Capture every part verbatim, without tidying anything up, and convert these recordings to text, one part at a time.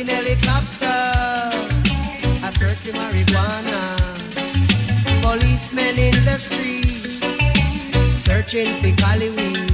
in helicopter, I search for marijuana. Policemen in the streets, searching for cali weed.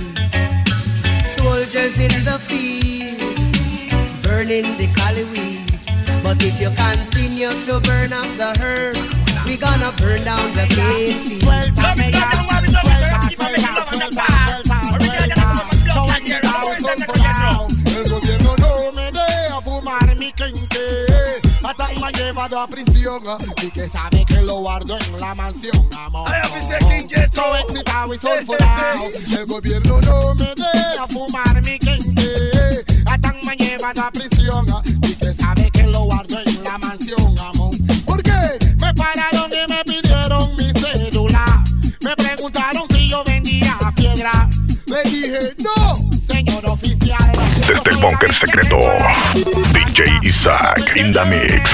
Soldiers in the field, burning the cali weed. But if you continue to burn up the herbs, we gonna burn down the cane field. Twelve times, twelve times, twelve times, twelve times, twelve times. So I get out, so for now. El gobierno no me deja fumar mi quinte. Hasta me lleva a prisión y que sabe que lo guardo en la mansión, amor. So excitado y sulfurado. El gobierno no me deja fumar mi quinte. Hasta me lleva a prisión y que sabe que lo guardo en la mansión, amor. ¿Por qué? Me pararon y me pidieron mi cédula. Me preguntaron si yo vendía piedra. Le dije no, señor oficial. Desde el búnker secreto, D J Isaac in the mix.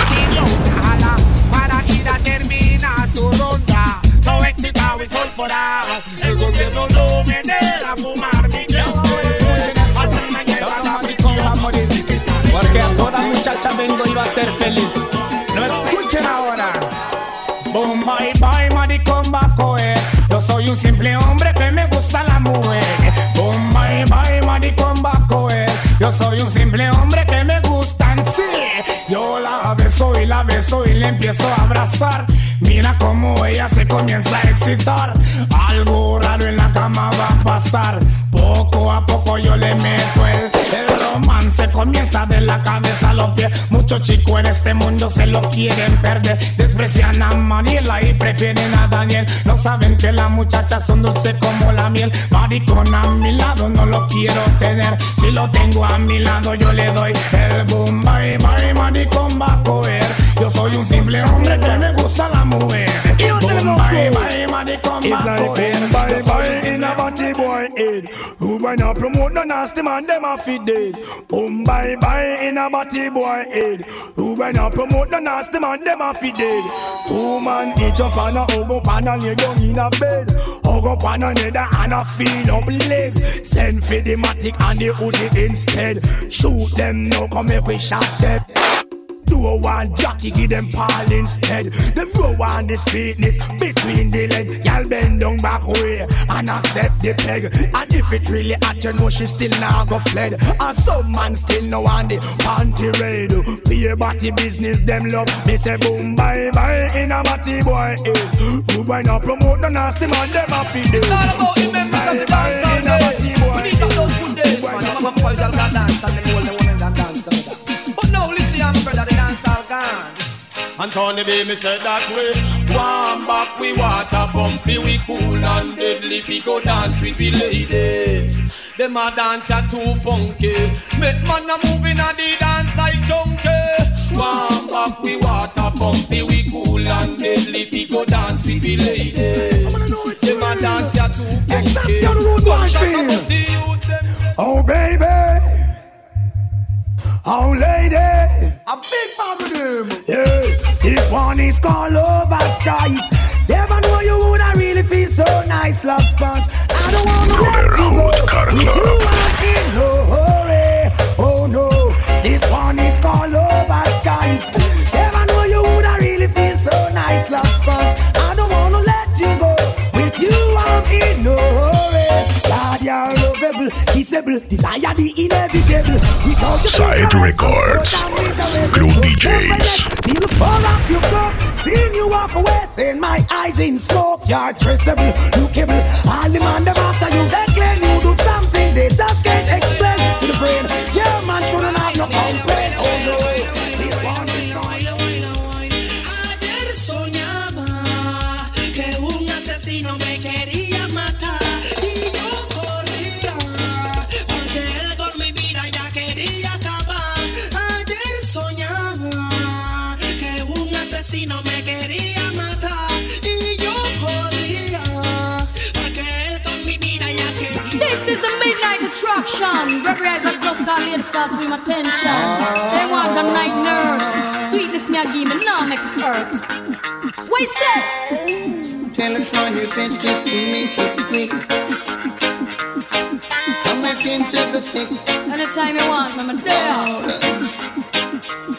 Para ir a terminar su ronda. So excitado y sulfurado. El gobierno no me deja fumar mi gente. Hasta me lleva a la prisión. Porque a toda muchacha vengo y va a ser feliz. No escuchen ahora. Boom, bye, bye, maricón bajo, eh. Yo soy un simple hombre que me gusta la mujer. Boom, bye, bye, maricón bajo, eh. Yo soy un simple hombre que me gustan, sí. Yo la beso y la beso y le empiezo a abrazar. Mira cómo ella se comienza a excitar. Algo raro en la cama va a pasar. Poco a poco yo le meto el, el romance. Comienza de la cabeza a los pies. Muchos chicos en este mundo se lo quieren perder. Desprecian a Mariela y prefieren a Daniel. No saben que las muchachas son dulces como la miel. Maricón a mi lado no lo quiero tener. Si lo tengo a mi lado yo le doy el boom. Bye bye maricón va a coger. Yo soy un simple hombre que me gusta la mujer. Boom bye bye maricón va a coger. Bye bye in a body boy head. Who wanna promote no nasty man them a feed dead. Boom bye bye in a body boy head. Who wanna promote no nasty man them a feed dead. Woman each up on a hug up and a lay down in a bed. Hug up on another and a feel up leg. Send for the matic and the Uzi instead. Shoot them now come make we shot them. Do a one jockey, give them Paul instead. Them go on the sweetness between the leg. Y'all bend down back way and accept the peg. And if it really at you know she still not go fled. And some man still no on the panty raid. Pay body business them love. Me say boom bye bye in a body boy head. Who boy not promote the nasty man them a feed it. It's all about the members of the dance all days. We need to those good days, man. I'm a boy that can dance and the old women that dance together. But now listen, I'm brother, the dance all gone. And Tony baby said that way. Warm back, we water pumpy, we cool and deadly. We go dance with we lady. Them a dance are too funky. Make man a moving a the dance like junkie. Warm back, we water pumpy, we cool and deadly. We go dance with we lady. Them a dance are too funky. Oh baby. Oh lady, a big bag of them. Yeah, this one is called Lover's Choice. Never know you woulda really feel so nice, love sponge. I don't wanna let you go. With you I'm in no hurry. Oh no, this one is called Lover's Choice. Never know you woulda really feel so nice, love sponge. I don't wanna let you go. With you I'm in no hurry. God, you're lovable, kissable, desire the inevitable. Side Records, Crew D Js. Feel far off you go, seeing you walk away, saying my eyes in smoke. You're traceable, lookable. All the man them after you, they claim you do something they just can't explain to the brain. Yeah, man shouldn't have no complaint. Oh no, this one is going. Ayer soñaba que un asesino me quería matar y yo corría porque él con mi vida ya quería acabar. Ayer soñaba que un asesino me quería matar y yo corría porque él con mi vida ya quería. This is the midnight attraction. Gregory Isaac just got laid start to him attention. They want a night nurse. Sweetness me a give me now make it hurt. What you say? Tell us why you best just to make it quick. Come back into the sick. Anytime you want, mama, there.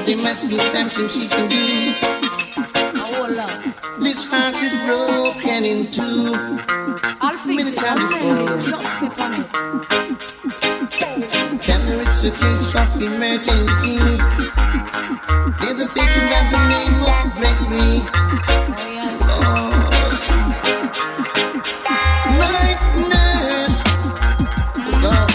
there must be something she can do. Oh, love. This heart is broken in two. I'll fix it, I'll mend it, just slip on it. Tell her it's a case of emergency. There's a patient by the name of Gregory. Oh, yes. Oh. Night nurse. Oh.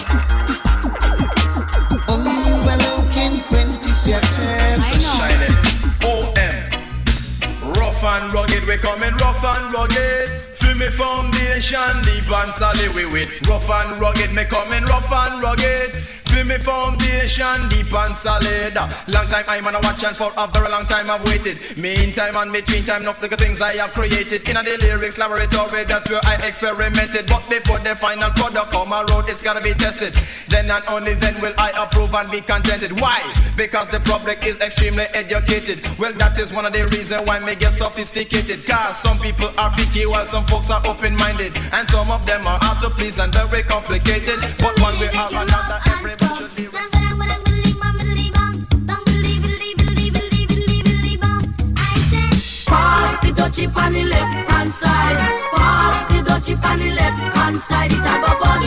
Only one out in twenty seconds. I know. O M. Rough and rugged, we coming rough and rugged. Feel me foundation deep and solid we with. Rough and rugged, me coming rough and rugged. Feel me foundation deep and solid. Long time I'm on a watch and for a very long time I've waited. Meantime and between time, enough the things I have created. In a the lyrics laboratory, that's where I experimented. But before the final product come around, it's gotta be tested. Then and only then will I approve and be contented. Why? Because the public is extremely educated. Well, that is one of the reasons why me get sophisticated. Cause some people are picky while some folks are open-minded. And some of them are hard to please and very complicated. But one way or another, everybody should be right. Pass the dutchie on the left hand side. Pass the dutchie on the left hand side. It a go bun.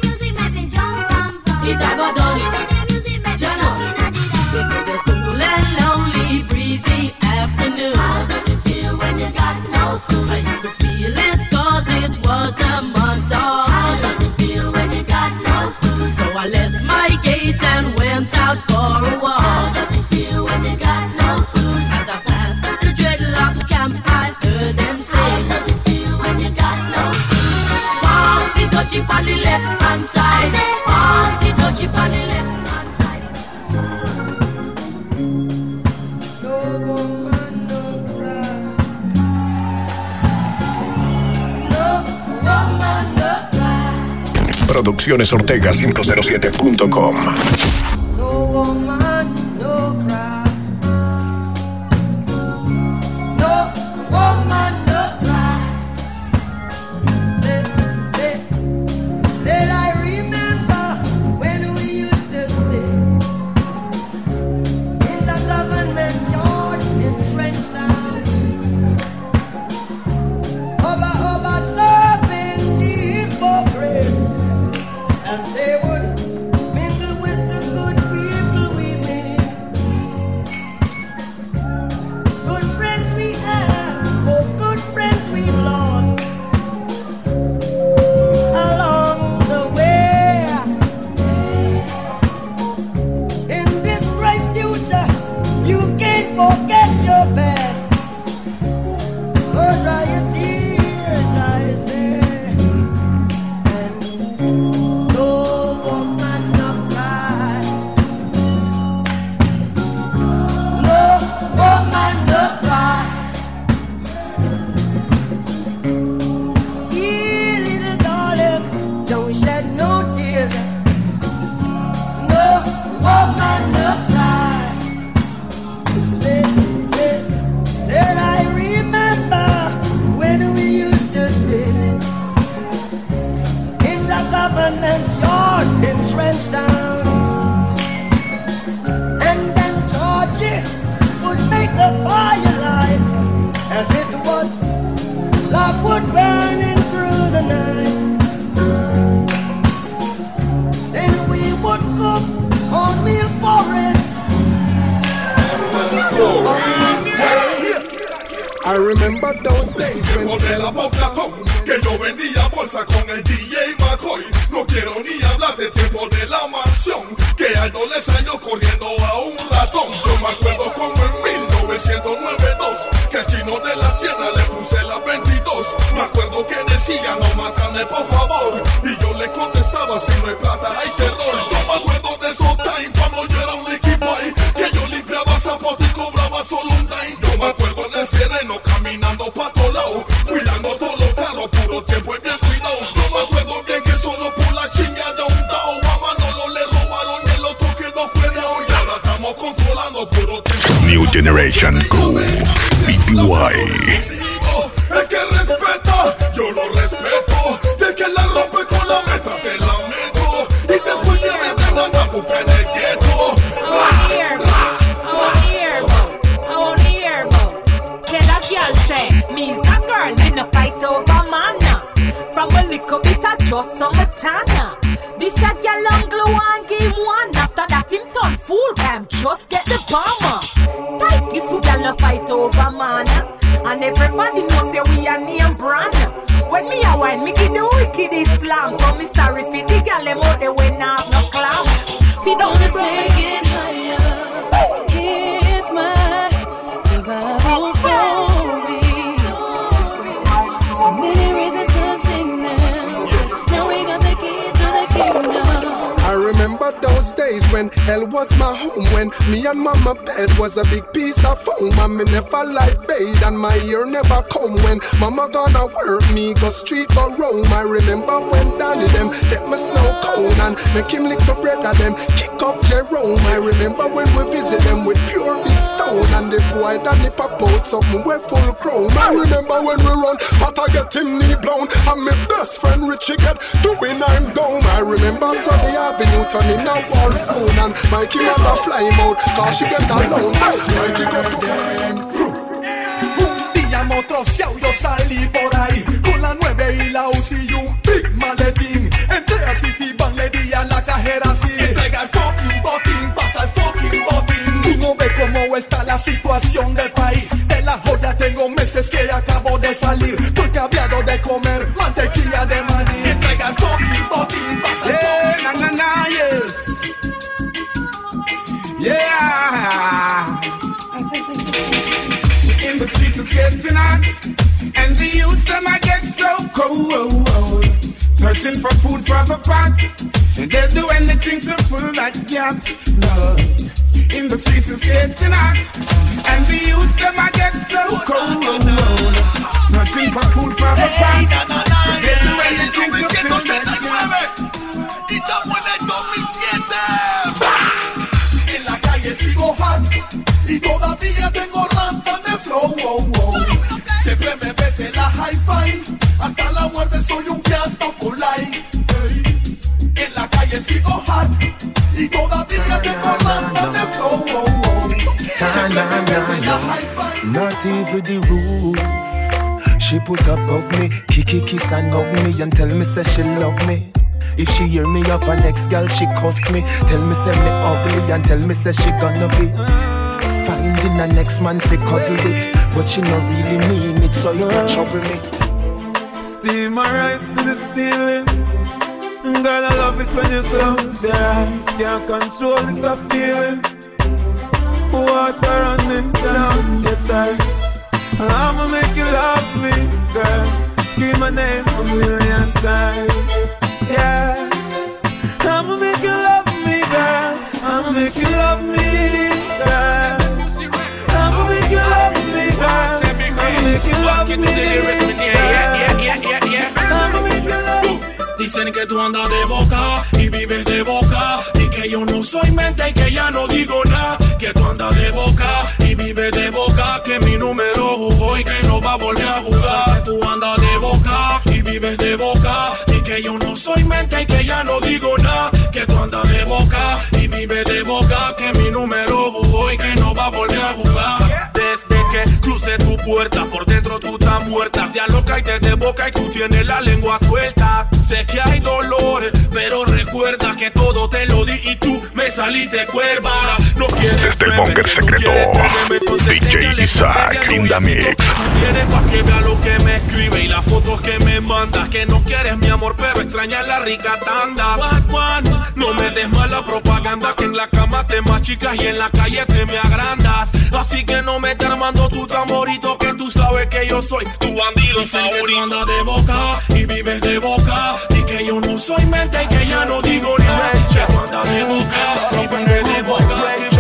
It a go done. Jano. It was a cool and lonely, breezy afternoon. How does it feel when you got no food? I could feel it cause it was the month of June. How does it feel when you got no food? So I left my gate and went out for a walk. How does it feel when you got no food? As I passed the dreadlocks camp, I heard them say, how does it feel when you got no food? Pass the dutchie on the left hand side. Pass the dutchie on the left hand side. No woman, no cry. No woman, no cry. Producciones Ortega cinco cero siete punto com. No woman, no cry. No woman, no cry. Say, say, said I remember when we used to sit in the government yard in Trenchtown. Over, over serving the hypocrites as they would mingle with the good people we made. Good friends we have, oh good friends we've lost along the way. In this bright future, you can't forget your past. So dry your tears, I say. And no woman no cry. No woman no cry. Ee, little darling, don't shed no tears. No woman no cry. Said, said, said I remember when we used to sit in the government yard in Trenchtown. And then Georgie would make the firelight as it was love would burning through the night. Then we would cook cornmeal porridge. I remember those days when de la boca con que yo vendía bolsa con el D J McCoy. No quiero ni hablar de tiempo de la mansión, que Aldo le salió corriendo a un ratón. Yo me acuerdo como en mil novecientos noventa y dos que el chino de la tienda le puse la veintidós. Me acuerdo que decía no mátame por favor, y yo le contestaba si no hay plata hay terror. Yo me acuerdo de esos time cuando yo era un equipo ahí, que yo limpiaba zapatos y cobraba solo un dime. Yo me acuerdo del sereno caminando pa' todos lados, cuidando todos los carros, puro tiempo y bien cuidado. Yo me acuerdo bien que solo por la chingada un tao a Manolo le robaron y el otro quedó frenado. Y ahora estamos controlando puro tiempo. New Generation Crew, B P Y. El que respeta, yo lo respeto. Y el que la rompe con la meta se la meto. Y después que me vendan a buscar en el gueto. and everybody knows say we a name brand. When me a wine, me give the wicked Islam. So me sorry for the gal them out there when I have no clam. Feed up the take it higher. Here's my survival story. So many reasons to sing now. Now we got the keys to the kingdom. I remember those days when hell was my home, when me and mama bed was a big piece of foam, and me never like bathe and my ear never comb. When mama gonna work, me go street go roam. I remember when Danny them get my snow cone and make him lick the bread of them, kick up Jerome. I remember when we visit them with pure big stone, and the boy Danny pop out something we full chrome. I remember when we run, but I get him knee blown, and my best friend Richie get doing I'm down. I remember Sunday Avenue turning a war zone, and Mikey had a fly mode, cause she get alone. Mikey got to Un día motroceado yo salí por ahí con la nueve y la U C I y un big maletín. Entré a Citibank, le di a la cajera así: entrega el fucking botín, pasa el fucking botín. Tú no ves cómo está la situación del país. De la joya tengo meses que acabo de salir. Estoy cabreado de comer mantequilla de maní. Entrega el fucking botín, pasa el fucking na, na, na, yes. Yeah. In the streets it's getting hot, and the youths them I get so cold. Searching for food for the pot, and they'll do anything to fill that gap. No. In the streets it's getting hot, and the youths them I get so cold. Searching for food for the pot, and they'll do anything to fill that gap. Y estamos en el dos mil siete. En la calle sigo hot y todavía tengo rampas de flow. Oh, oh. Siempre me ves en la hi-fi, hasta la muerte soy un fiesta for life. En la calle sigo hot y todavía tengo rampas de flow. Oh, oh. Siempre me ves en la hi-fi. Not even the roof she put above me, kiki kiss and hug me and tell me say she love me. If she hear me of an ex girl, she cuss me. Tell me say me ugly and tell me say she gonna be finding a next man fi cuddle with, but she no really mean it, so you don't trouble me. Steam my rise to the ceiling. Girl, I love it when you close your eyes. Can't control this a feeling. Water running down your thighs. I'ma make you love me, girl. Scream my name a million times. Yeah, I'ma make you love me, girl. I'ma make you love me, girl. I'ma make you love me, girl. I'ma make you love me, girl. I'ma make you love me. Dicen que tú andas de boca y vives de boca, y que yo no soy mente y que ya no digo nada. Que tú andas de boca y vives de boca, que mi número jugó y que no va a volver a jugar. Tú andas de boca y vives de boca, y que yo no soy mente y que ya no digo nada. Que tú andas de boca y vives de boca, que mi número jugó y que no va a volver a jugar. Desde que crucé tu puerta, por dentro tú estás muerta. Te aloca y te de boca y tú tienes la lengua suelta. Sé que hay dolor, pero recuerda que todo te lo di y tú me saliste cuerva. No quieres desde el búnker secreto, D J Isaac in the mix. Tienes pa' que vea lo que me escribe y las fotos que me manda. Que no quieres mi amor, pero extrañas la rica tanda. No me des mala propaganda, que en la cama te machicas y en la calle te me agrandas. Así que no me estés armando tu tamborito, que tú sabes que yo soy tu bandido favorito. Que tú andas de boca y vives de boca, y que yo no soy mente y que ya no digo nada. Que tú andas de boca y vives de boca.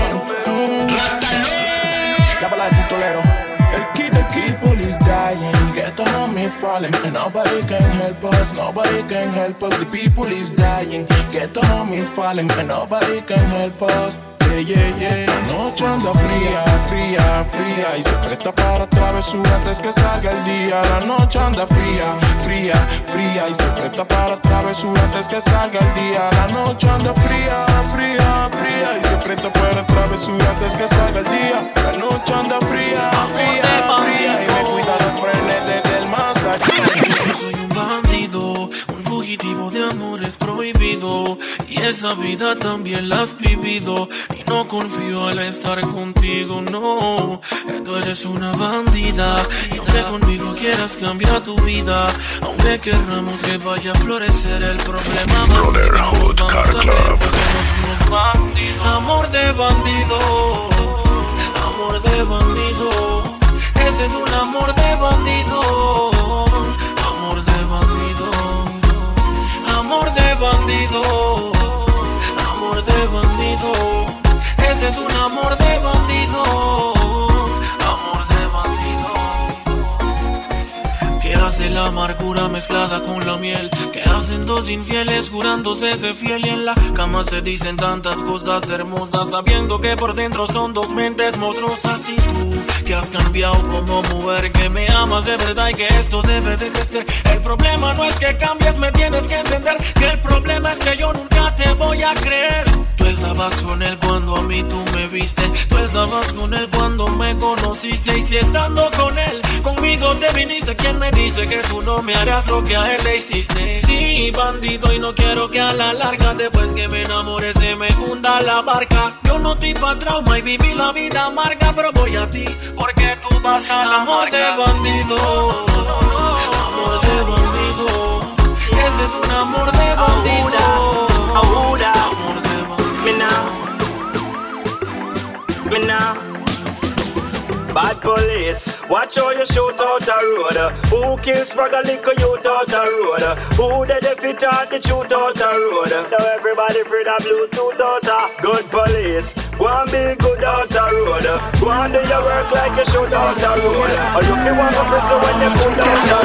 La palabra del pistolero. El kid, el kid, police dying. Get on is falling, and nobody can help us. Nobody can help us. The people is dying. Get on is falling, and nobody can help us. Yeah, yeah, yeah. La noche anda fría, fría, fría, y se presta para travesura antes que salga el día. La noche anda fría, fría, fría, y se presta para travesura antes que salga el día. La noche anda fría, fría, fría, y se presta para travesura antes que salga el día. La noche anda fría, fría, fría, y me cuida de frenes desde el más allá. Yo soy un bandido, un fugitivo de amores prohibido, y es esa vida también la has vivido y no confío al estar contigo, no. Tú eres una bandida y aunque conmigo quieras cambiar tu vida, aunque querramos que vaya a florecer el problema más Brotherhood Car Club. Amor de bandido, amor de bandido, ese es un amor de bandido, amor de bandido, amor de bandido, amor de bandido, ese es un amor de bandido, amor de bandido. ¿Qué hace la amargura mezclada con la miel? ¿Qué hacen dos infieles jurándose ser fiel? Y en la cama se dicen tantas cosas hermosas, sabiendo que por dentro son dos mentes monstruosas. Y tú, que has cambiado como mujer, que me amas de verdad y que esto debe de crecer. El problema no es que cambies, me tienes que entender que el problema es que yo nunca te voy a creer. Tú estabas con él cuando a mí tú me viste, tú estabas con él cuando me conociste. Y si estando con él, conmigo te viniste, ¿quién me dice que tú no me harás lo que a él le hiciste? Sí, bandido, y no quiero que a la larga, después que me enamore, se me hunda la barca. Yo no estoy pa' trauma y viví la vida amarga, pero voy a ti, porque tú vas a la amor de bandido, amor de bandido, ese es un amor de bandido, amor de bandido. Me now, me now. Bad police, watch how you shoot out the road. Who kills Spragga liquor youth out the road? Who the defeat out the shoot out the road? Now everybody free the Bluetooth out the good police. Go and be good out the road. Go and do your work like you shoot out the road. Or you feel want to prison when you put out the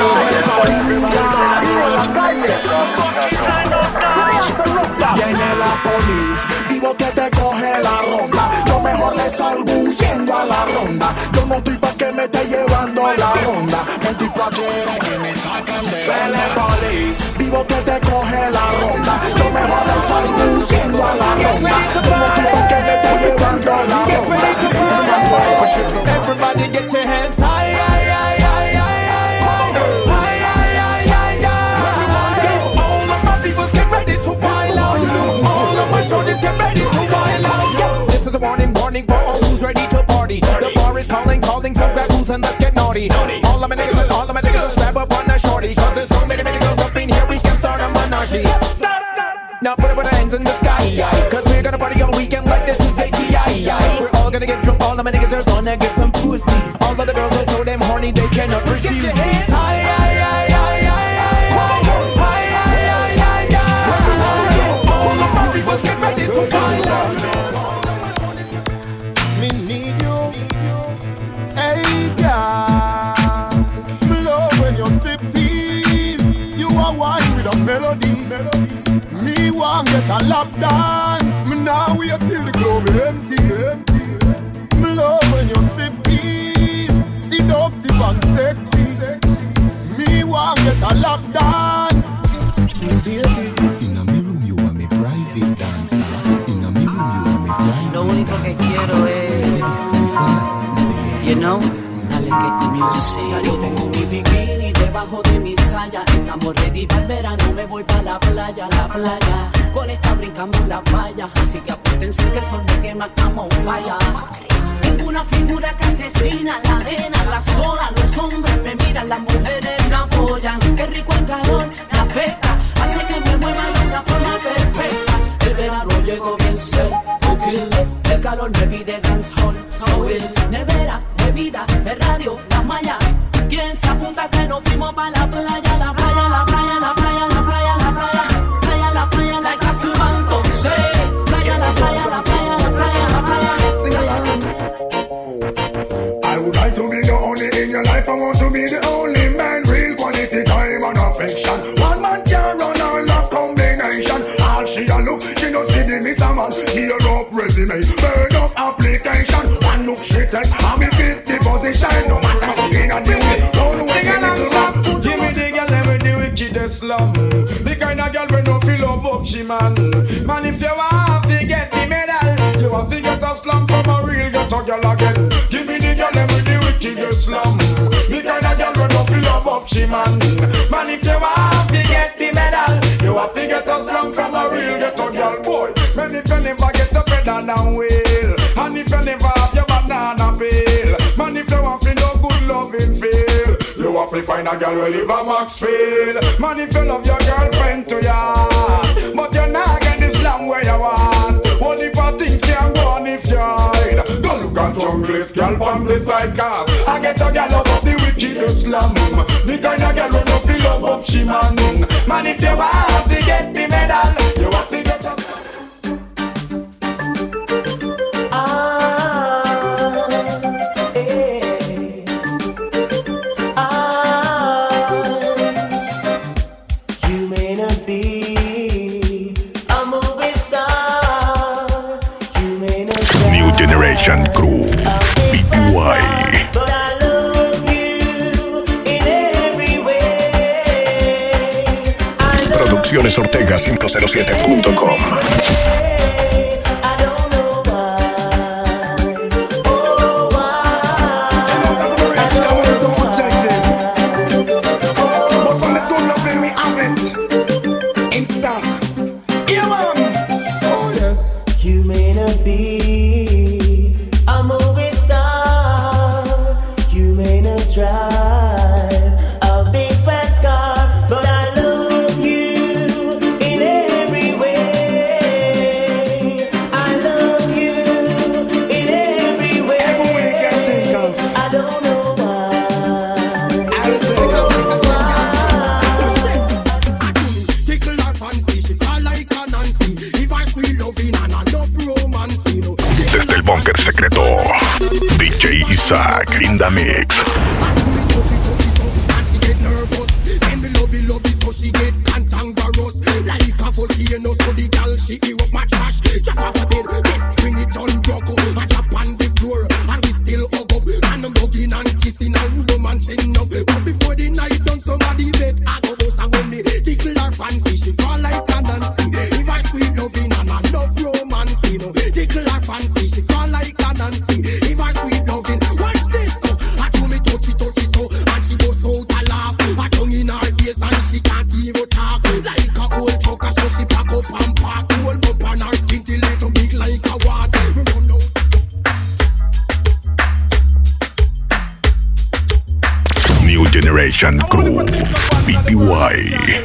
road. Viene la police, vivo que te coge la ronda. Yo mejor le salgo huyendo a la ronda. Yo no estoy pa' que me esté llevando la ronda. veinticuatro horas que me sacan de Viene police, vivo que te coge la ronda. Yo mejor le salgo huyendo a la ronda. Yo no estoy pa' que me esté llevando la ronda. Everybody get your hands high, high, high, high, high, high, high, high, high, high. All of my peoples get ready to wild out. All of my shoulders get ready to wild out. This is a warning, warning for all who's ready to party. The bar is calling, calling, so grab booze and let's get naughty. All of my niggas, all of my niggas, let's grab up on that shorty. Cause there's so many, many girls up in here, we can start a menage. Stop, stop. Now put it with our hands in the sky. Cause we're gonna party all weekend like this is A T I. We're all gonna get drunk, all of my niggas are gonna get some pussy. All of the girls are so damn horny, they cannot refuse. Get your hands high, high, high, high, high, high, high, high, high, high. All of my people get ready to wild out. Me need you, hey girl. Love when you strip tease. You are wine with a melody. Me want get a lap dance. Me now wait till the club is empty. Me love when you strip tease. Seductive and sexy. Me want get a lap dance. Baby, in a me room you are me private dancer. In a me room you are me private. Lo único que quiero es, you know, dale que comience. Ya yo tengo mi bikini debajo de mi saya. Estamos ready para el verano, me voy para la playa, la playa. Con esta brincamos en la playa, así que apúntense que el sol me quema, estamos para allá. Tengo una figura que asesina la arena, la sola, los hombres me miran, las mujeres me apoyan. Qué rico el calor, la afecta, hace que me mueva de una forma perfecta. El verano llegó bien seco, el calor me pide dancehall, so el nevera, bebida, el radio, la malla. ¿Quién se apunta que nos fuimos pa' la playa, la playa, la playa, la playa, la playa, la playa, playa, la playa, la que fuma entonces, playa, la playa, la playa, la playa, la playa. Sing along. I would like to be the only in your life. I want to be the only man, real quality time and affection. One man can run all of combination. All she a look, she no see the miss a man. Tear up resume, burn up application. One look she take, and me fit the position. No matter how in a day, don't wait a little long. Give me the girl let me the wickedest slum. The kind of girl we no feel love up she man. Man if you want to get the medal, you want to get a slum from a real ghetto girl again. Give me the girl let me the wickedest slum. The kind of girl we no feel love up she man. Man if you want to get the medal, you You have to get a slam from a real ghetto girl, boy. Man, if you never get a better than wheel, and if you never have your banana peel, man, if you want to no good loving feel, you have to find a girl who live a Maxfield. Man, if you love your girlfriend to ya, but you're not get the slam where you want. Only for things can go on if you hide. Don't look at junglist, girl, on the side cars. I get a girl up of the wicked slam. The kind of girl who don't feel love up she man. Man, if you want to get the medal, you have to get a Generation Crew, B P Y. Producciones Ortega cinco cero siete punto com. Desde el búnker secreto, D J Isaac in the mix. Generation Crew, B P Y.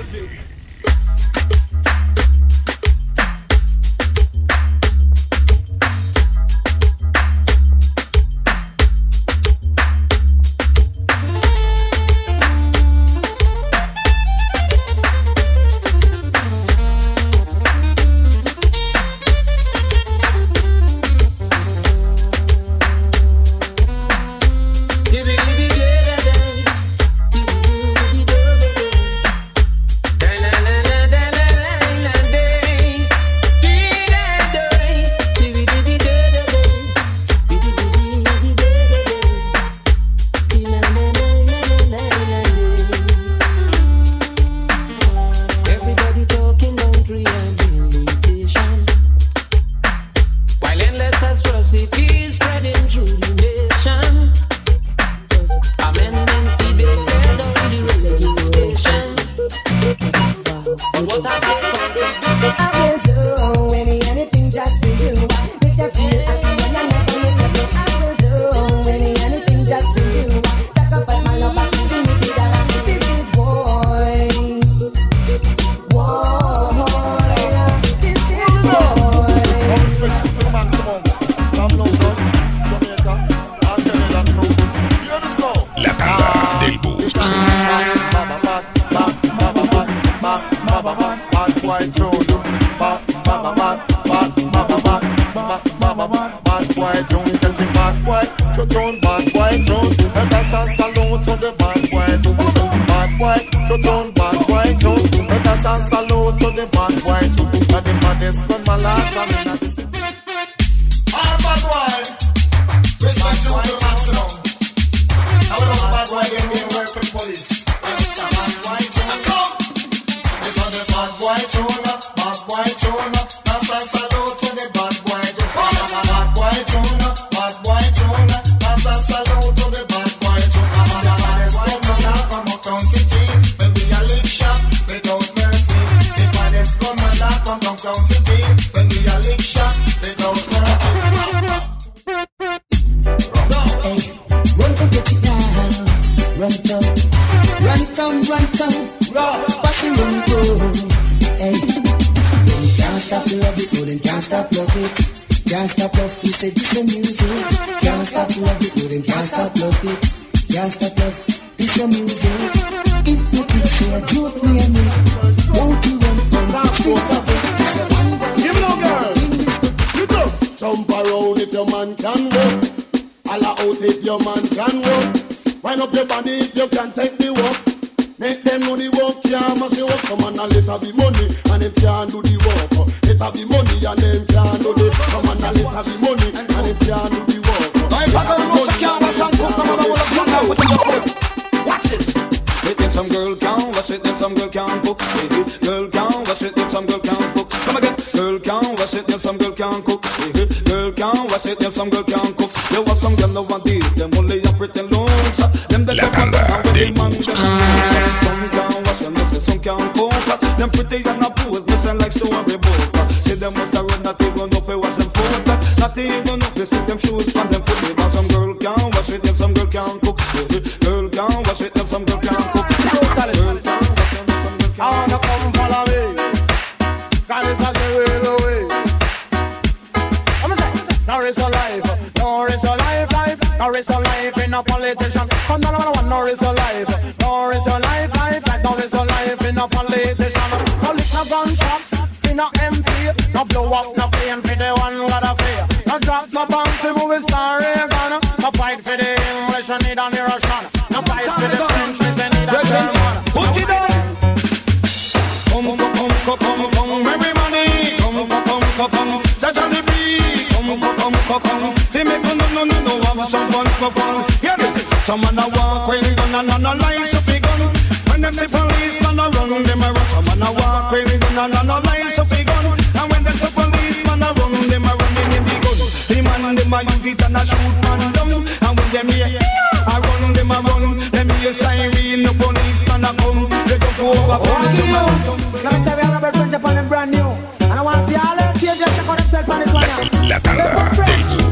City, baby, I lick shop without mercy. stop love it, can't stop love. This your music. If you think say a joke me and me, don't you run from stick of it. Give me no girl. You go. Jump around if your man can go. Alla out if your man can go. Wind up your body if you can take the walk. Make them know the work, yeah, must you work. Some man a let her be money, and them can't do the work. Let her be money, and them can't do the. Some man a let her be money, and them can't do the work. Now if I go to can't wash and cook, I'm gonna come down with the. Watch it. It then some girl can't wash it, then some girl can't cook. Girl can't wash it, then some girl can't cook. Come again. Girl can't wash it, then some girl can't cook. Girl can't wash it, then some girl can't cook. There was some girl nowadays, them only a pretend looks. Them that La tanda del some can't wash and they say some can't cook. Them pretty and a pose, missing like story book. See them with a run, not even know if they wash them foot. Not even know if they see them shoes from them foot. But some girl can't wash it, them some girl can't cook. Girl can't wash it, them some girl can't cook. Girl can't wash it, them some girl can't cook. I wanna come follow me. God is a real way. I'm saying, now is a life, now is a life, life, now is a life in a politician. Come down, one, one, now is a life, now is a life, life, like now is a life in a politician. No lick no gunshot, in a M P, no blow up, no plane for the one got a fear. No drop, no bomb for movie star Reagan. No fight for the English, you need an Russian. No fight for the French, you need a German. Put it down. Come, come, come, come, come, everybody. Come, come, come, come, touch on the beat. Come, come, come, come, they make no, no, no, no, have some fun, for fun. Hear it. Some man a walk when gun and no lights up the gun. When them see police man a run, them a run. Some man a walk when gun and no lights up the gun. And when them see police man a run, them a running in the gun. The man them a use it and a shoot man down. And when them hear a run, them a run. Them hear siren, no police man a come. They don't go over police man. Let me tell you, I'm a brand up on them brand new. And I want to see all them changes check on themselves on this one now. La tanda del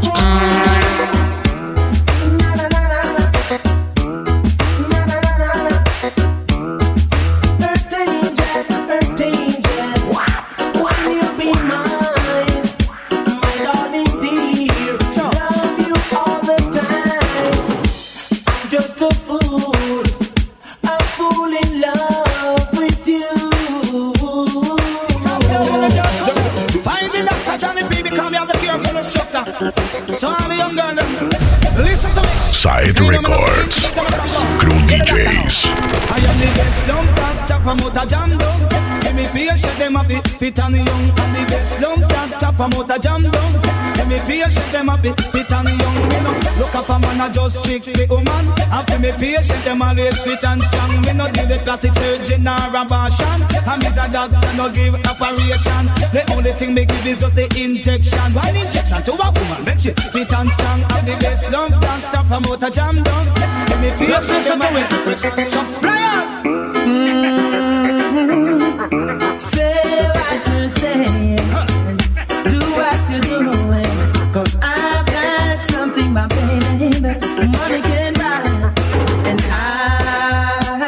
Side Records, Crew D Js. I am the best dump that from out a jam down. Give me patient, them a fit, fit and young. I'm the best dump that from out a jam down. Give me patient, them a fit, fit and young. Me no look up a man a just strictly woman. And for me patient, them always fit and strong. Me no deal with plastic surgeon or abortion. And me's a doctor, no give operation. The only thing me give is just the injection. One injection to a woman, make she fit and strong. I'm the best dump that from out a jam down. Give me patient, them a fit, some players. Mm-hmm. Say what you're saying, do what you're doing, cause I've got something, my baby, money can buy. And I,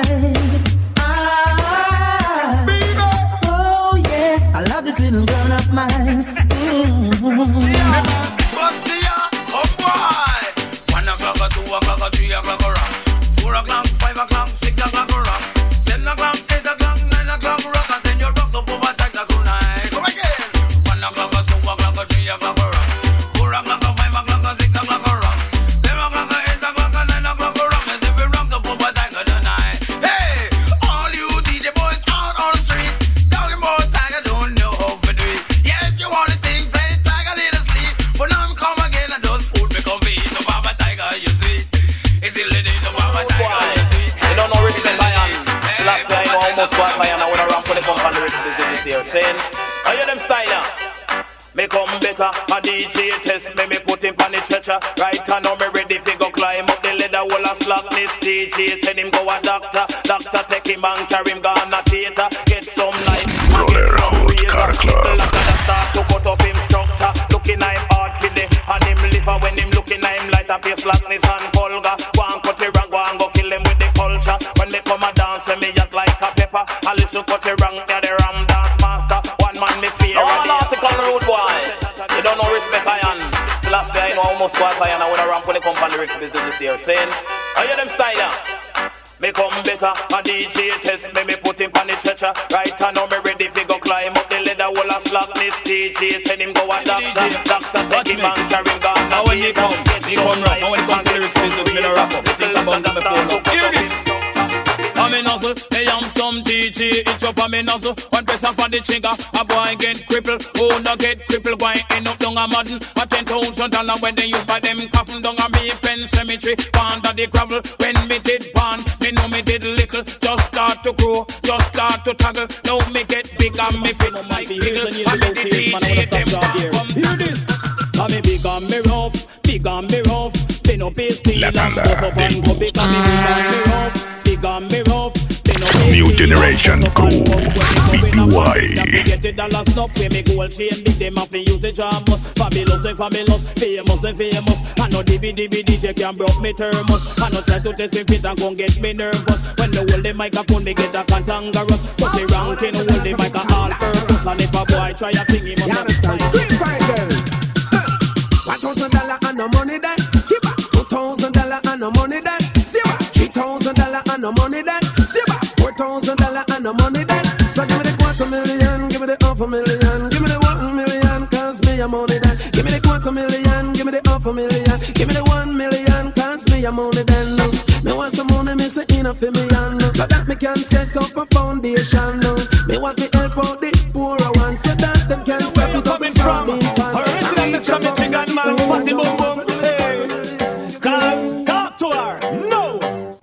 I, oh yeah, I love this little girl of mine. Mm-hmm. Yeah, but yeah, oh boy. One o'clock, two o'clock, three o'clock, around. Four o'clock, five o'clock, six o'clock, around. Seven o'clock, eight o'clock, nine o'clock, rock, and then you rock the over tight like tonight. Come again. One o'clock, two o'clock, three o'clock, around. Four o'clock, five o'clock, six o'clock, around. Seven o'clock, eight o'clock, nine o'clock, rock, and then we rock the over tight like tonight. Hey, all you D J boys out on the street, talking about Tiger don't know how to do it. Yes, you want the things, say Tiger didn't sleep, but now I'm come again and those food become feed. So Baba Tiger, you see, it's the lady, so Baba Tiger, you see. You don't know respect, Lion. Last year I know almost what Lion. I wanna rap for the pump and the rest of the this year. Saying, are you them style now? Me come better, my D J test me, me put him on the stretcher. Right now me ready fi go climb up the ladder wall of slackness. D J send him go a doctor, doctor take him and carry him gone a theater. Get some light, Roller Hood Car Club. the locker that start to cut up him structure. Looking at him hard kill it, and him liver when him looking at him light up his slackness and vulgar. Go and cut the wrong, go and go kill him with the culture. When they come a dance, me act like a pepper. I listen for the wrong, yeah the ram dance master. One man me fear. Oh, an article rude boy. You don't know respect, I am. Selassie, I know how much squad I and I wanna ramp when they come on the lyrics business this year. Saying, I hear them style yeah. Me come better, a D J test me, me put him on the stretcher. Right now me ready fi go climb up the ladder wall of slackness. D J send him go a doctor, doctor take him and carry him gone. Now when he come, he come right. Now when he come to the lyrics business, me no rap up. Think about that before now. Hear this. I'm in hustle, hey I'm some D J, it's up on me nozzle. One press off on the trigger, a boy get crippled. Oh no get crippled, boy end up down a modern. A ten thousand dollar when they use by them coffin down a me pen cemetery. Pond of the gravel, when me did bond, me know me did little. Just start to grow, just start to toggle. Now me get big and me fit like fiddle. I'm the D J, them come. Hear this, I'm me big and me rough, big and me rough. Pin up his steel and bust up and go big and me big and me rough. New Generation Crew B P Y. Get the dollar stuff where me gold chain big them have to use the jamos. Fabulous and fabulous, famous and famous. I know D V D D J can broke me thermos. I know try to test me fit and gon' get me nervous. When they hold the microphone me get a cantankerous. But me ranking hold the mic a all purpose. And if a boy try a thing he must understand. Screen fighters. One thousand dollar and no money there. Give back two thousand dollar and no money there. Three thousand dollar and no money then. Stay back. Four thousand dollar and no money then. So give me the quarter million, give me the half a million, give me the one million, cause me a money then. Give me the quarter million, give me the half a million, give me the one million, cause me a money then. No. Me want some money, me say enough for me and no. So that me can set up a foundation. No. Me want me help out the poorer ones, so that them can stop it up from me. Original Mister Michigan man, Fatty Boom Boom. Hey, come, come to her. No.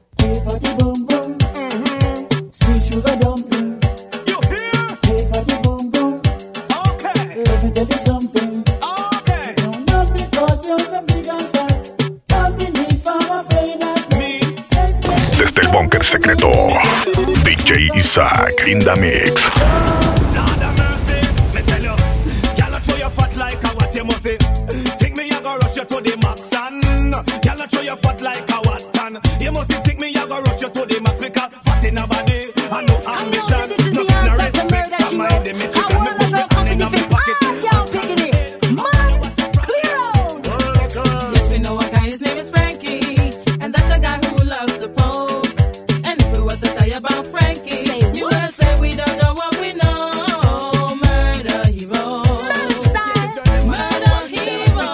Sugar dumpling. You hear? Hey, for the boom boom. Okay. Let me tell you something. Okay. No, not because you're so big and fat. Not beneath, I'm afraid of me. Desde el búnker secreto, D J Isaac in the mix. Lord have mercy, me tell you, y'all show you fat like a what you must say. Think me I go rush you to the max and y'all show you fat like a what tan. You must think me I go rush you to the max because fat in a body. I know ambition, no no respect for my image. I want to go up in the pocket. Y'all picking it, man, clear out. Yes, we know a guy, his name is Frankie, and that's a guy who loves to pose. And if we was to tell you about Frankie, you will say we don't know what we know. Murder hero, murder hero,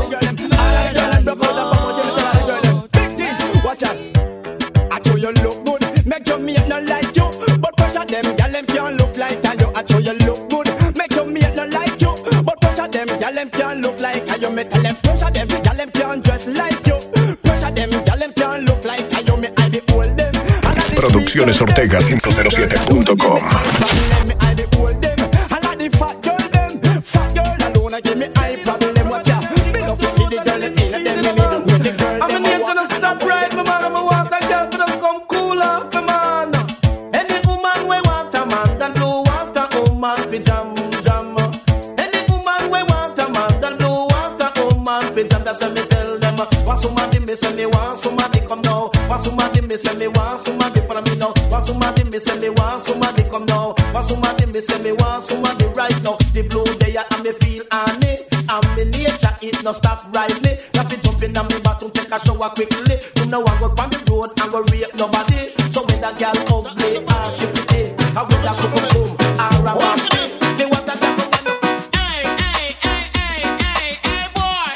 murder hero. Watch out, I told you look good, make your mate not like you. But pressure them, gyal them can't look like you. I show you look good, make your mate not like you. But pressure them, gyal them can't look like you. Me tell them pressure them, gyal them can't dress like you. Pressure them, gyal them can't look like you. Me I the hold them. Producciones Ortega cinco cero siete punto com. Me I the hold them. I like the fat girl them. Fat girl alone I give me eye problem. Watch out, big up to see the girl in them. Me need with the girl. I'm in to stop right, my man. I'm a walk like girl, but just come cool up, my man. Any woman we want a man, then do want a woman fi jam jam. Any woman we want a man, then do want a woman fi jam. That's what me tell them. Want somebody me say me want somebody come now. Want somebody me say me want somebody follow me now. Want somebody me say me want somebody come now. Want somebody me say me want somebody right now. The blue day and me feel honey. And me nature it no stop right me. Got to jump in and me bathroom take a shower quickly. You know I go on the road and go rape nobody. So when that girl ugly or she pretty, I will just go boom or a watch this. Me want that girl. Hey hey hey hey hey hey boy.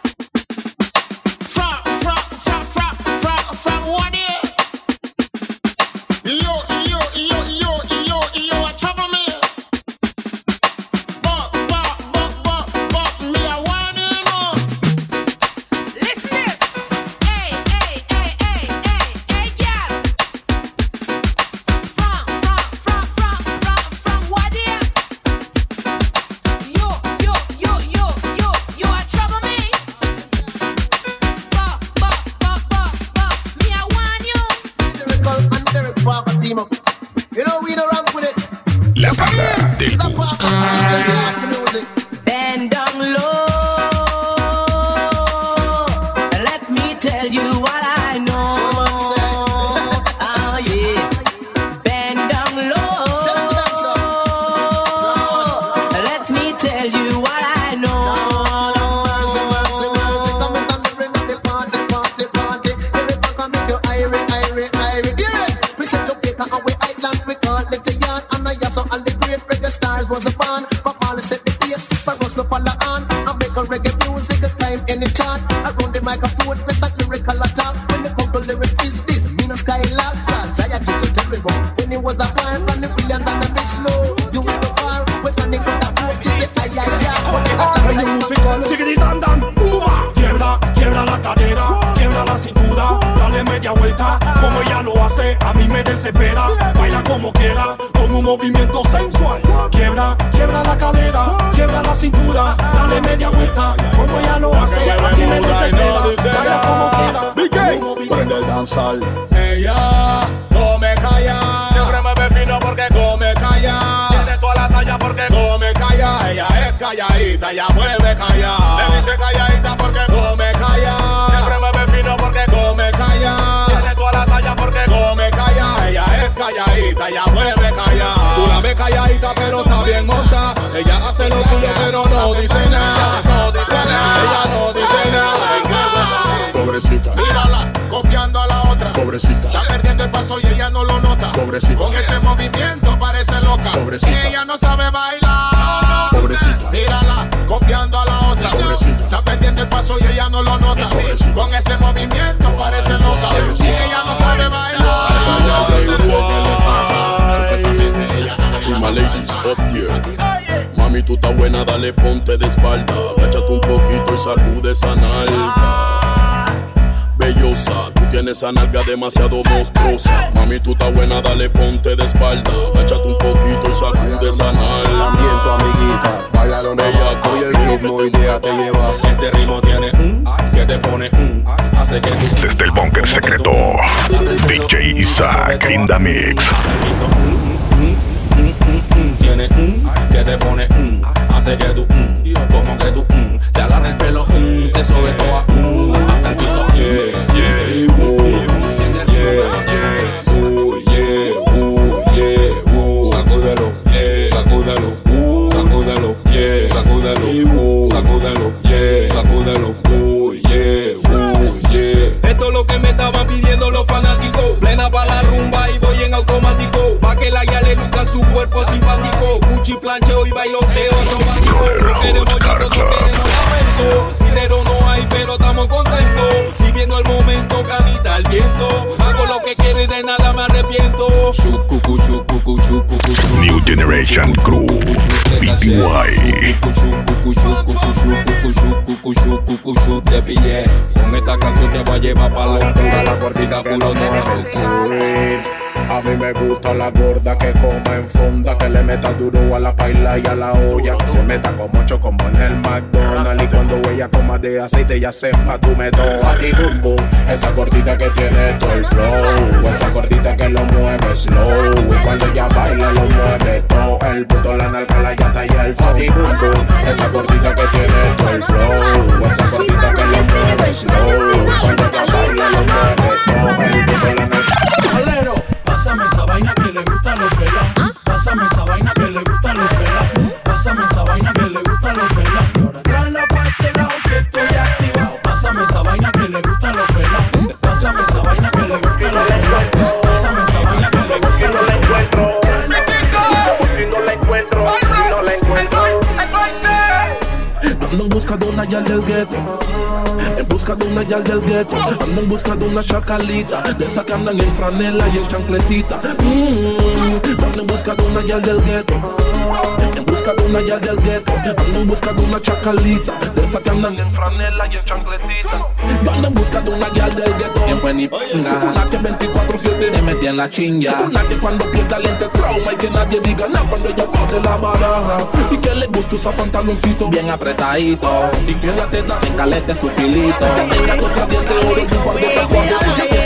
From from from from from from what here? Yo yo yo yo yo yo trouble me. But but but but but me I want you know. Listen this. Hey hey hey hey hey hey girl. From from from from from from what here? when it was a plan from the billions and the fish low. Used to fall, we're standing with the approaches, yes, I, I, I. En el musical, sigue dan dan, uva. Quiebra, quiebra la cadera, quiebra la cintura, dale media vuelta, como ella lo hace, a mí me desespera. Baila como quiera, con un movimiento sensual. Quiebra, quiebra la cadera, quiebra la cintura, dale media vuelta, como ella lo hace, a mí me desespera. Baila como quiera. B K, prende el danzal. Ella come calla, siempre me ve fino porque come calla. Tiene toda la talla porque come calla. Ella es calladita, ella mueve calla. Le dice calladita porque come calla. Siempre me ve fino porque come calla. Tiene toda la talla porque come calla. Ella es calladita, ella mueve calla. Tú la ves calladita pero está bien monta. Ella hace lo suyo pero no dice nada. No dice nada, ella no dice nada. Pobrecita, mírala, copiando a la otra. Pobrecita, está perdiendo el paso y ella no lo nota. Pobrecita, con ese movimiento parece loca. Pobrecita, ella no sabe bailar. Pobrecita, mírala, copiando a la otra. Pobrecita, está perdiendo el paso y ella no lo nota. Pobrecita, con ese movimiento parece loca. Pobrecita, ella no sabe bailar. Esa ya le sé qué le pasa. Supuestamente ella firma ladies up there. Mami, tú estás buena, dale ponte de espalda. Agáchate un poquito y sacude esa nalga. Bellosa, tú tienes esa nalga demasiado monstruosa. Mami, tú estás buena, dale ponte de espalda. Agáchate un poquito y sacude esa nalga. También tu amiguita, bailalo ella. Hoy el ritmo y déjate llevar. Este ritmo tiene un que te pone un hace que desde el búnker secreto D J Isaac in the mix. Tiene un que te pone un hace que tú un como que tú un te agarra el pelo un te sobe toda un hasta el piso. Yeah, yeah, uh, yeah, yeah, uh, yeah, uh, yeah, uh, sacúdelo, yeah, sacúdelo, uh, sacúdelo, yeah, sacúdelo, uh, sacúdelo, yeah, sacúdelo, uh, yeah, uh, yeah. Esto es lo que me estaban pidiendo los fanáticos. Plena pa' la rumba y voy en automático. Pa' que la ya le luca su cuerpo simpático. Gucci plancheo y bailoteo automático. No queremos llanto, no queremos lamento. Dinero no hay, pero estamos contentos. Si viendo el momento, canita al viento. Hago lo que quiero y de nada me arrepiento. Shukuku, shukuku, shukuku, shukuku. New Generation Crew B T Y. Te pillé. Con esta canción te voy a llevar pa' la locura. La gordita puro de a mí me gusta la gorda que coma en fonda, que le meta duro a la paila y a la olla, que se meta como choco en el McDonald's. Y cuando ella coma de aceite ya sepa tu método. A ti boom boom, esa gordita que tiene todo el flow, esa gordita que lo mueve slow. Y cuando ella baila lo mueve todo, el puto, la nalga, la llanta y el flow. A ti boom boom, esa gordita que tiene todo el flow, esa gordita que lo mueve slow. Cuando ella baila lo mueve todo, el puto, la nalga. Pásame esa vaina que le gusta a los pelas. Pásame esa vaina que le gusta a los pelas. Pásame esa vaina que le gusta a los pelas. Y ahora tráela pa' este lado que estoy activado. Pásame esa vaina que le gusta a los pelas. Pásame esa vaina que le gusta a los pelas. Pásame esa vaina que le gusta a los pelas. Si no la encuentro, si no la encuentro. Ando en busca de una yal del gueto, en busca de una yal del gueto. Ando en busca de una chacalita, de esa que andan en franela y en chancletita. Mmm, ando en busca de una yal del gueto, en busca de una yal del gueto. Ando en busca de una chacalita, de esa que andan en franela y en chancletita. Yo ando en busca de una yal del gueto, en buen y pinga, una que veinticuatro siete te metí en la chinga, una que cuando pierda lente trauma y que nadie diga nada cuando ella bote la baraja. Y que le gusta usar pantaloncito bien apretadito, y que la teta sin calete su filito, que tenga dos dientes de oro y un par de tatuajes.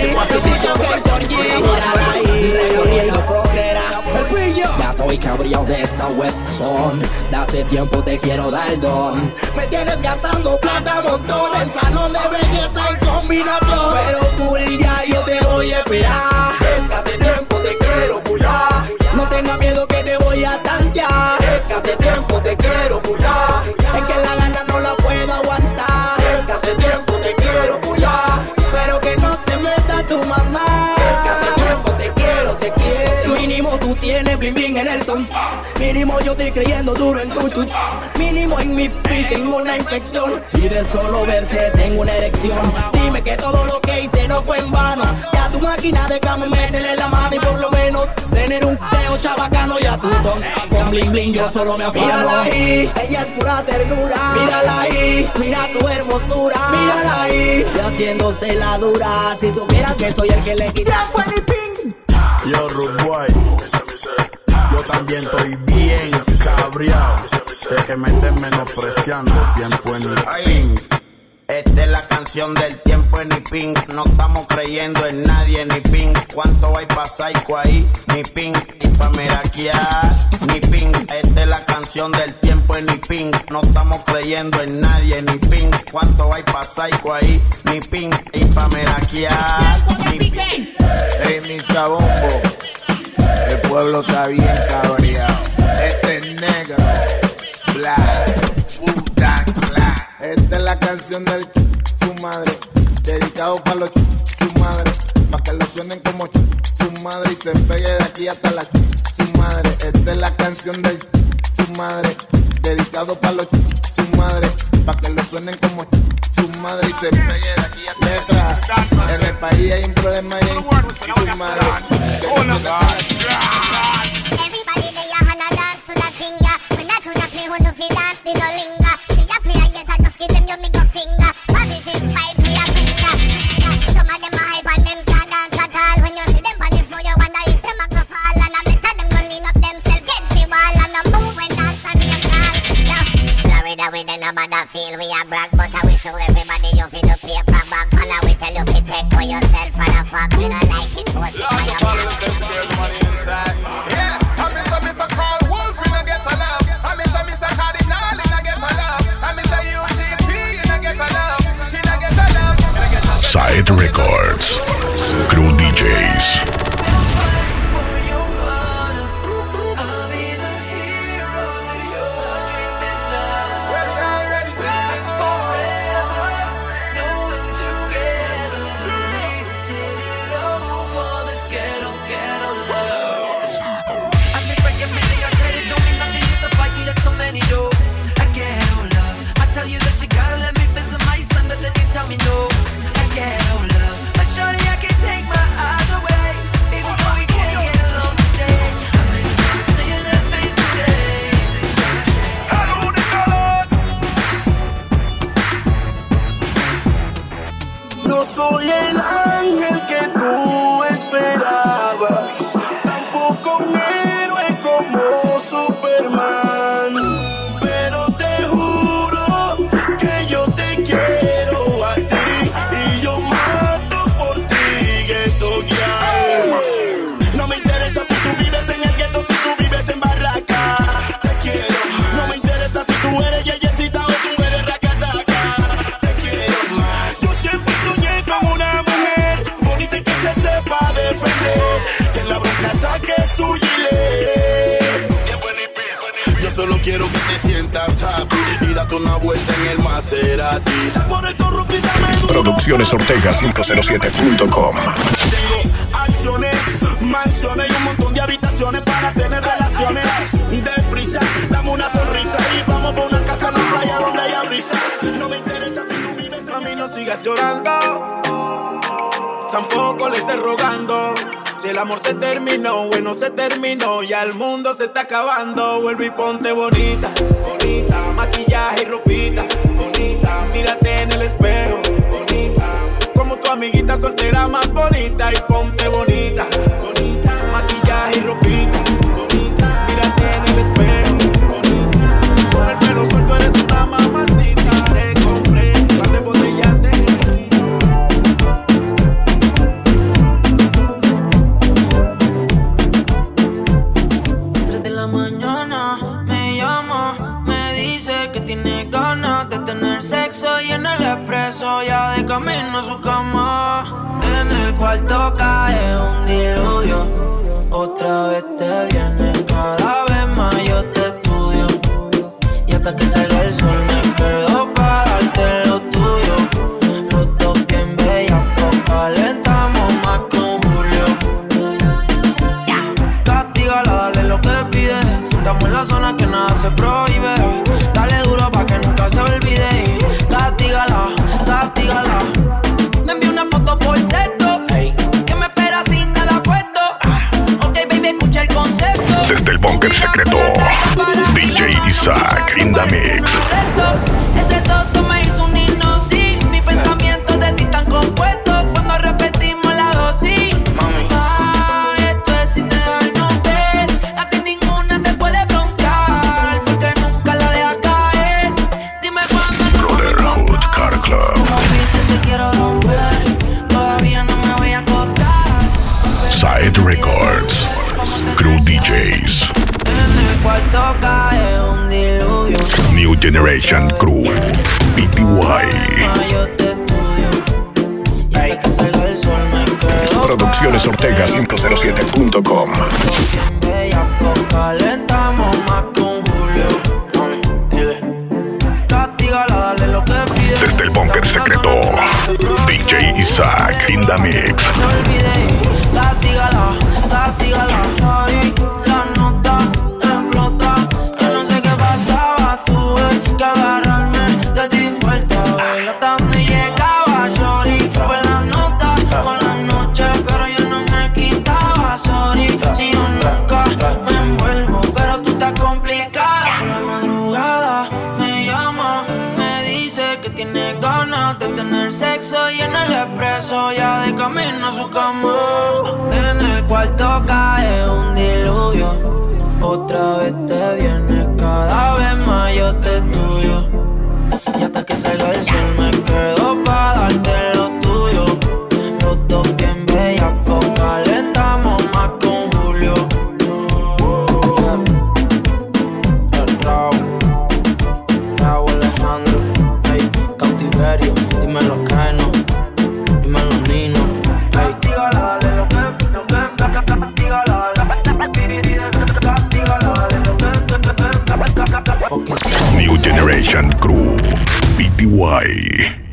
Ya estoy cabreado de esta webson, de hace tiempo te quiero dar don. Me tienes gastando plata montón en salón de belleza y combinación. Pero tú y ya yo te voy a esperar. Es que hace tiempo te quiero puyar. No tengas miedo que te voy a tantear. Es que hace tiempo te quiero puyar. Es que la gana no la puedo aguantar. Es que hace tiempo te quiero puyar. Pero que no se meta tu mamá. Es que hace tiempo te quiero, te quiero. Mínimo tú tienes bling bling en el ton. Mínimo yo estoy creyendo duro en tu chuch. Mínimo en mi pi tengo una infección. Y de solo verte tengo una erección. Dime que todo lo que hice no fue en vano. Ya tú tu máquina, déjame meterle la mano y por lo menos tener un teo chabacano y a tu don. Con bling bling yo solo me afano. Mírala ahí, ella es pura ternura. Mírala ahí, mira su hermosura. Mírala ahí, y haciéndose la dura. Si supieran que soy el que le quita el ping. Yo, Rude Boy, yo también estoy bien cabreado de que me estén menospreciando el tiempo en el ping. Esta es la canción del tiempo en ni ping. No estamos creyendo en nadie ni ping. ¿Cuánto hay pa' psycho ahí? Ni ping. Y pa' meraquear ni ping. Esta es la canción del tiempo en ni ping. No estamos creyendo en nadie ni ping. ¿Cuánto hay pa' psycho ahí? Ni ping. Y pa' meraquear ni ping. Hey, mister Bombo, el pueblo está bien cabreado. Este es negro, black, puta, black. Esta es la canción del su madre, dedicado para los su madre, para que lo suenen como su madre y se pegue de aquí hasta la su madre. Esta es la canción del su madre, dedicado para los su madre, para que lo suenen como su madre y se pegue de aquí hasta letra. En el país hay un problema y su madre. Everybody lay your hand and dance to that finger. When I tune up, me who no fi dance, they no linger. See ya play and get a just give them your middle finger. Positive vibes we a finger. Some of them a hype and them can't dance at all. When you see them on the floor, you wonder if them a go fall. And I better them go lean up themselves, get see wall and a move when dance a real call. Yo, Florida we then no bother feel we a brag, but I will show everybody you fi do paper bag. And I will tell you fi take for yourself and a fuck. We don't like it, so sit on your back. Side Records, Crew D Js. No soy el ángel que tú esperabas, tampoco un héroe como Superman, pero te juro que yo te quiero a ti y yo mato por ti, ghetto girl. No me interesa si tú vives en el ghetto, si tú vives en Barraca, te quiero. No me interesa si tú eres yeyecita o tú eres racataca, te quiero. Yo siempre soñé con una mujer bonita y que se sepa defender, que en la boca saque su gilet. Yo solo quiero que te sientas happy y date una vuelta en el Maserati. Por el zorro, frítame duro. Producciones Ortega cinco cero siete punto com. Tengo acciones, mansiones y un montón de habitaciones para tener relaciones. Deprisa, dame una sonrisa y vamos por una casa en la playa donde haya brisa. No me interesa si tú vives, a mí no sigas llorando, tampoco le estés rogando. Si el amor se terminó, bueno se terminó, ya el mundo se está acabando. Vuelve y ponte bonita, bonita, maquillaje y ropita, bonita, mírate en el espejo, bonita, como tu amiguita soltera más bonita. Y ponte bonita, bonita, maquillaje y ropita, bonita, mírate en el espejo, bonita, con el pelo suelto eres una mamacita. Te compré un par de botellas de y en el expreso ya de camino a su cama. En el cuarto cae un diluvio, otra vez te viene, cada vez más yo te estudio. Y hasta que salga el sol me quedo para darte lo tuyo. Los dos bien bellacos, calentamos más con Julio. Castígala, dale lo que pide, estamos en la zona que nada se prohíbe. Dale duro pa' que nunca se olvide. Castígala, castígala. Me envió una foto por texto, que me búnker secreto. D J Isaac in the mix. Ese toto me hizo un himno, sí. Mis pensamientos de ti están compuestos cuando repetimos la dosis. Mami. Ay, esto es sin dejarnos ver. A ti ninguna te puede broncar porque nunca la dejas caer. Dime cuándo. Brotherhood Car Club. Como viste te quiero romper. Todavía no me voy a acostar. Side Records. Crew D Js. En el cuarto cae un diluvio. New Generation Crew. B P Y. Producciones Ortega cinco cero siete punto com. Calentamos más que un Julio. Castígala, dale lo que pide. Desde el búnker secreto. D J Isaac in the mix. No olvides, castígala, castígala. Sorry, la nota explota. Yo no sé qué pasaba, tuve que agarrarme de ti fuerte. A ver hasta dónde llegaba, sorry. Fue la nota con la noche, pero yo no me quitaba, sorry. Si yo nunca me envuelvo, pero tú estás complicada. Por la madrugada me llama, me dice que tiene ganas de tener sexo y en el expreso ya de camino a su cama. En el cuarto cae un diluvio. Otra vez te vienes, cada vez más yo te estudio. Y hasta que salga el sol me quedo pa' darte lo tuyo. Los dos bien bellacos, calentamos más que un Julio. Yeah. Raúl, Raúl Alejandro, hey, cautiverio, dímelo que no, dímelo Nino, hey. Castígala, dale lo que, lo que, castígala, New Generation Crew. B P Y.